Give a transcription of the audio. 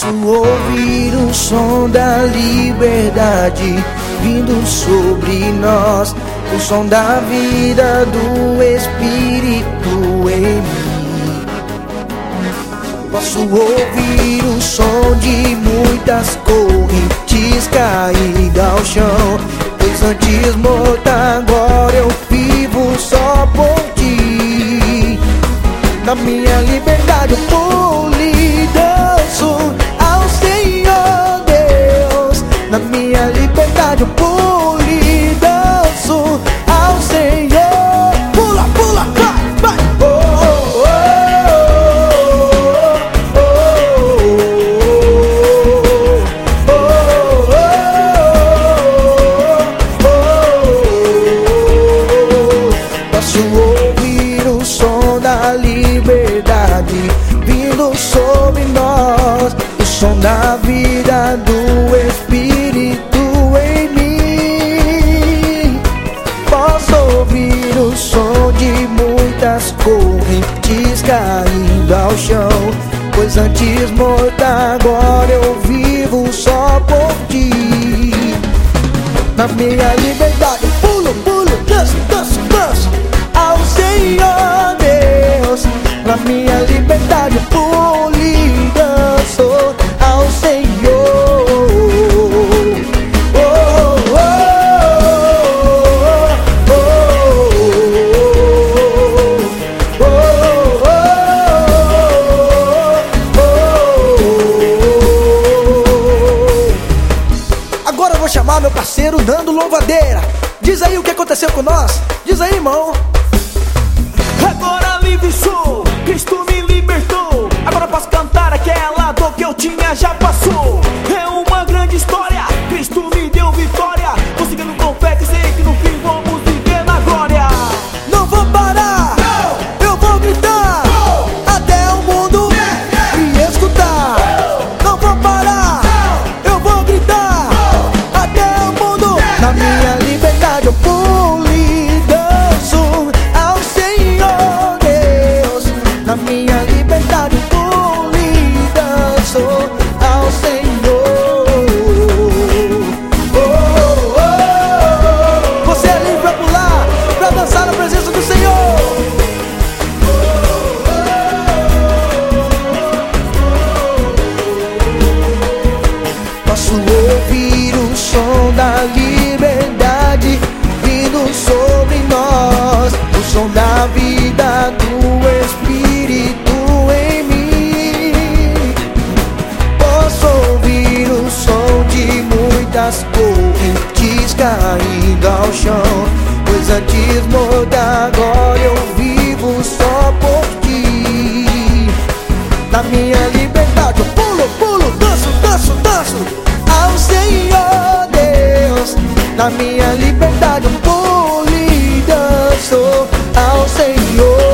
Posso ouvir o som da liberdade vindo sobre nós, o som da vida do Espírito em mim. Posso ouvir o som de muitas correntes cair ao chão, pois antes morto agora eu vivo só por ti. Na minha liberdade eu pulo e danço ao Senhor Deus. Na minha liberdade eu pulo e danço ao Senhor. Pula, pula, vai, vai. Oh, oh, oh, oh, oh, oh, oh. Posso ouvir o som da liberdade vindo sobre nós, o som da vida do Espírito em mim. Posso ouvir o som de muitas correntes caindo ao chão, pois antes morto agora eu vivo só por ti. Na minha liberdade eu pulo, pulo, danço, danço, danço ao Senhor Deus. Na minha liberdade eu pulo e danço ao Senhor. Oh, oh, oh, oh, oh. Agora eu vou chamar meu parceiro Nando Louvadeira. Diz aí o que aconteceu com nós. Diz aí, irmão. Agora livre sou, Cristo me libertou. Agora posso cantar aquela dor que eu tinha já passou. É uma grande história, Cristo me deu vitória. Tô seguindo com fé que sei que no fim vamos viver na glória. Não vou parar, não. Eu vou gritar, não. Até o mundo me escutar. Não vou parar, não. Eu vou gritar, não. Até o mundo. Na minha liberdade eu pulo e danço ao Senhor Deus. Na minha liberdade eu pulo e danço ao Senhor. Oh, oh, oh. Você é livre pra pular, pra dançar na presença do Senhor. Posso ouvir o som da liberdade vindo sobre nós, o som da vida do Espírito em mim. Posso ouvir o som de muitas correntes caindo ao chão, pois antes morto agora eu vivo só por ti. Na minha liberdade eu pulo, pulo, danço, danço, danço ao Senhor Deus. Na minha liberdade eu pulo e danço ao Senhor.